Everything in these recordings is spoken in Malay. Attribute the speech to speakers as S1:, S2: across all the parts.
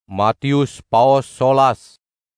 S1: Matius paos 11.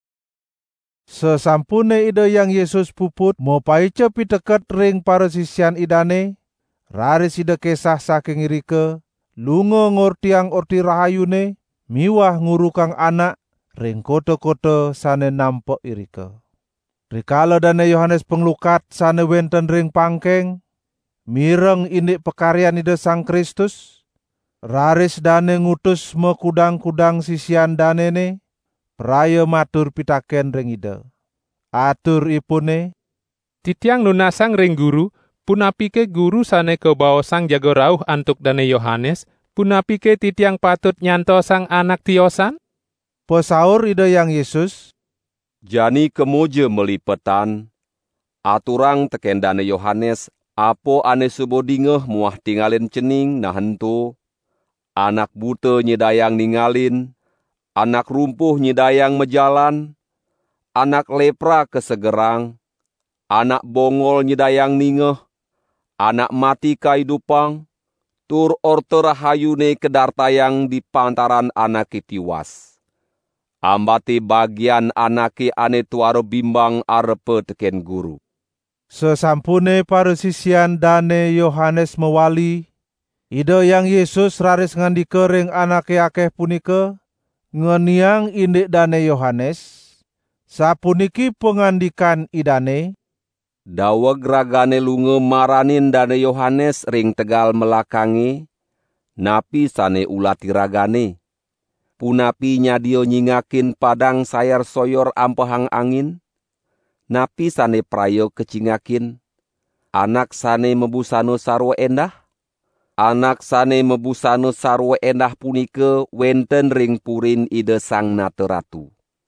S2: Sesampune Ida Yang Yesus puput mopaice piteket ring para sisian idane, raris Ida kesah saking irike, lunga ngortiang orti rahayune, miwah ngurukang anak ring kota-kota sane nampok irike. Rikala dane Yohanes Penglukat sane wenten ring pangkeng, mireng indik pekaryan Ida Sang Kristus, raris dane ngutus mekudang-kudang sisian danene, praya matur pitaken ring Ida. Atur ipune,
S3: Titiang lunasang ring guru, punapike guru sane kebawa sang jago rauh antuk dane Yohanes, punapike titiang patut nyanto sang anak tiosan?
S2: pesaur Ida Yang Yesus,
S4: Jani kemoje melipetan, aturang teken dane Yohanes, apo ane subo dingeh muah tingalin cening nahentu, anak buta nyedayang ningalin, anak rumpuh nyedayang mejalan, anak lepra kesegerang, anak bongol nyedayang ningeh, anak mati kaidupang, tur orte rahayune kedartayang di pantaran anake tiwas. Ambate bagian anake ane tuaro bimbang arepe teken guru.
S2: sesampune para sisian dane Yohanes mewali, Ida Yang Yesus raris ngandika ring anake akeh punika, ngeniang indik dane Yohanes, sapuniki pengandikan idane,
S4: Daweg ragane lunga maranin dane Yohanes ring tegal melakangi, napi sane ulati ragane. Punapi nyadio nyingakin padang sayar soyor ampehang angin, napi sane prayo kecingakin, anak sane mebusano sarwa endah, anak sane mebusano sarwa endah punika wenten ring purin Ida Sang Nateratu.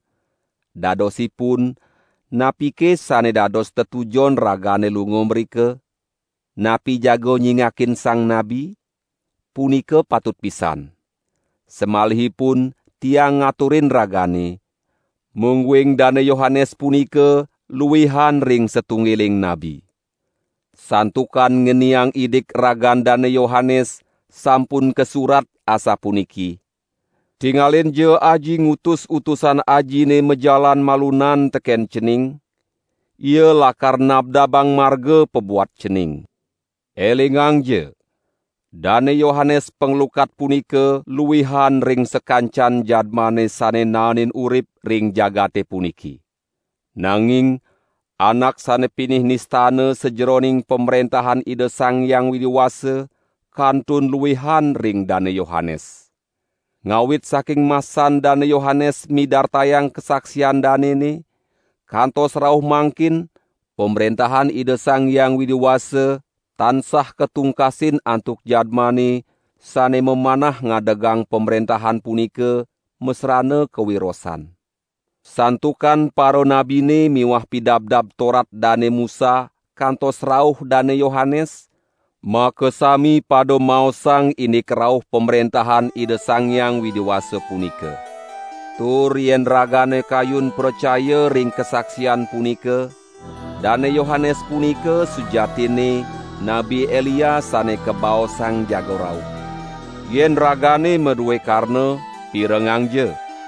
S4: Dadosipun, napike sane dados tetujon ragane lunga mrike, napi jago nyingakin sang nabi, punika patut pisan. Semalihipun tiang ngaturin ragane, mungwing dane Yohanes punika luwihan ring setunggiling nabi. Santukan ngeniang idik ragan dane Yohanes sampun kesurat asa puniki. Tingalin je aji ngutus utusan ajine mejalan malunan teken cening, ia lakar nabdabang marga pebuat cening. Elingang je, dane Yohanes Penglukat punika luwihan ring sekancan jadmane sane nanin urip ring jagate puniki. Nanging anak sane pinih nistana sejeroning pemerintahan Ida Sang Yang Widiwasa kantun luwihan ring dane Yohanes. Ngawit saking masan dane Yohanes midartayang kesaksian danene, kantos rauh mangkin pemerintahan Ida Sang Yang Widiwasa tansah ketungkasin antuk jadmane sane memanah ngadegang pemerintahan punika mesrane kewirosan. Santukan paro nabine miwah pidabdab Torat dane Musa kantos rauh dane Yohanes, maka sami pado maosang indik rauh pemerintahan Ida Sang Yang Widiwasa punika. Tur yen ragane kayun percaya ring kesaksian punika, dane Yohanes punika sujatine Nabi Elia sane kebao sang jago rauh. Yen ragane meduwe karna, pirengang je.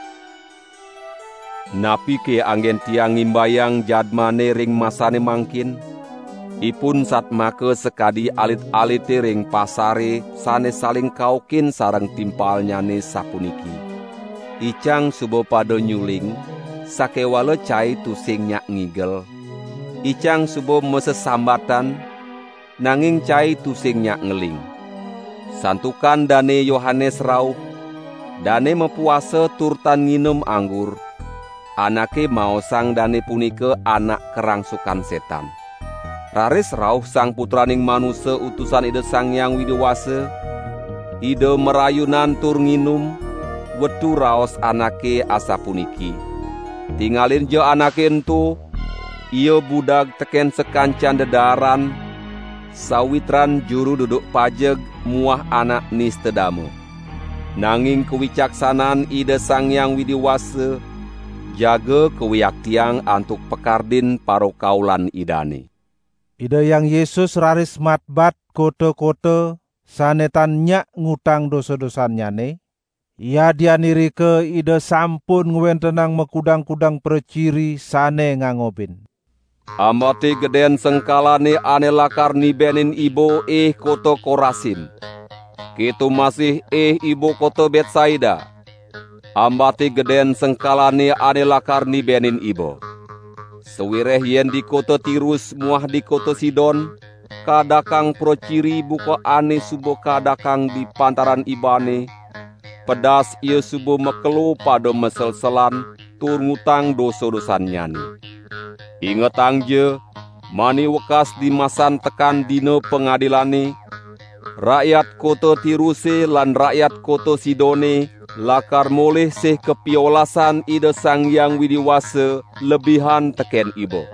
S4: Napike anggen tiang ngimbayang jadmane ring masane mangkin, ipun satmake sekadi alit-alite ring pasare sane saling kaukin sareng timpalnyane sapuniki. Icang subo pado nyuling, sakewale cai tusing nyak ngigel. Icang subo mesesambatan, nanging cai tusing nyak ngeling. Santukan dane Yohanes rauh, dane mepuasa turtan nginem anggur, anake maosang dane punika anak kerangsukan setan. Raris rauh sang putraning manusia utusan Ida Sang Yang Widiwasa, Ida merayunan tur nginum, wetu raos anake asa puniki. Tingalin je anake entu, ia budag teken sekancan dedaran, sawitran juru duduk pajeg muah anak nistedame. Nanging kewicaksanan Ida Sang Yang Widiwasa, jaga kewiyaktiang antuk pekardin paro kaulan idane.
S2: Ida Yang Yesus raris matbat kota-kota sane tan nyak ngutang dosa-dosanyane, Ia dianiri ke ida sampun ngwentenang mekudang-kudang perciri sane ngangobin.
S4: Amati geden sengkalane ane lakar nibenin ibo koto Korasin. Kitu masih ibu koto Betsaida. Ambati geden sengkalane ane lakar nibenin ibo. Sewireh yen di koto Tirus muah di koto Sidon, kadakang prociri buko ane subo kadakang di pantaran ibane, pedas ia subo mekelu pada mesel-selan tur ngutang dosa-dosan nyani. Ingetang je, mani wekas di masan tekan dino pengadilane, rakyat koto Tiruse lan rakyat koto Sidone lakar moleh seh kepiolasan ida Sang Hyang Widiwasa lebihan teken ibo.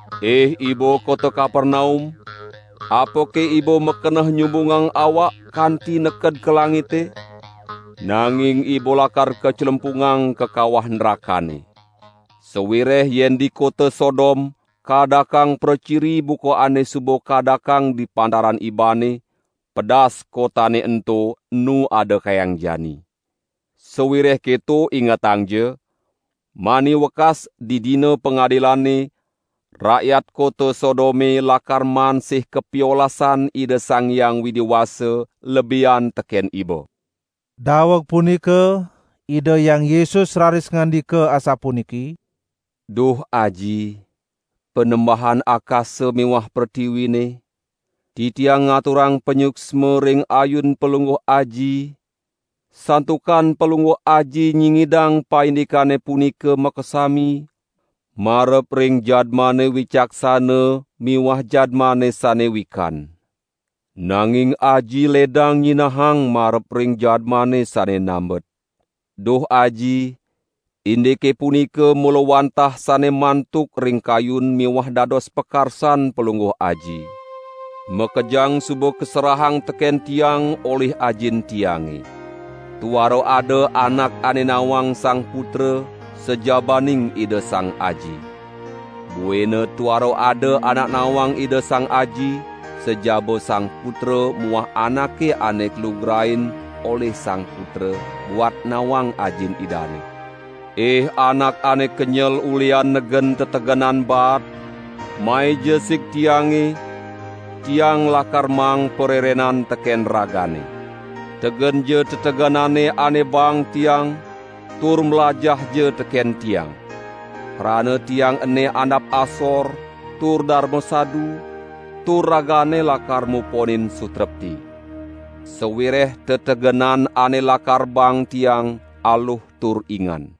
S4: Ibo koto Kapernaum, apoke ibo mekeneh nyumbungang awak kanti neked ke langite? Nanging ibo lakar kecelumpungang ke kawah nerakane. Sewireh yen di kota Sodom, kadakang prociri buko ane subo kadakang di pantaran ibane, pedas kotane ento nu ada kayang jani. Sewireh keto ingatang je, mani wekas di dina pengadilane, rakyat kota Sodome lakar mansih kepiolasan ida Sang Hyang Widiwasa lebihan teken ibo.
S2: Daweg punika ida Yang Yesus raris ngandika asapuniki,
S4: Duh aji, penembahan akasa mewah pertiwine, titiang ngaturang penyuksma ring ayun pelungguh aji, santukan pelungguh aji nyingidang paindikane punika makesami, marep ring jadmane wicaksana miwah jadmane sane wikan. Nanging aji ledang nyinahang marep ring jadmane sane nambet. Duh aji, indike punika mula wantah sane mantuk ring kayun miwah dados pekarsan pelungguh aji. Mekejang subo keserahang teken tiang oleh ajin tiange. Tuaro ada anak ane nawang sang putra sejabaning ida sang aji. Buene tuaro ada anak nawang ida sang aji sejabo sang putra muah anake ane kelugrain oleh sang putra buat nawang ajin idane. Anak ane kenyel ulian negen teteganan bat, mai jesik tiange, tiang lakar mang pererenan teken ragane. Tegen je teteganane ane bang tiang, tur melajah je teken tiang. Kerana tiang ene andap asor, tur darmo sadu, tur ragane lakar muponin sutrepti. Sewireh teteganan ane lakar bang tiang, aluh tur ingan.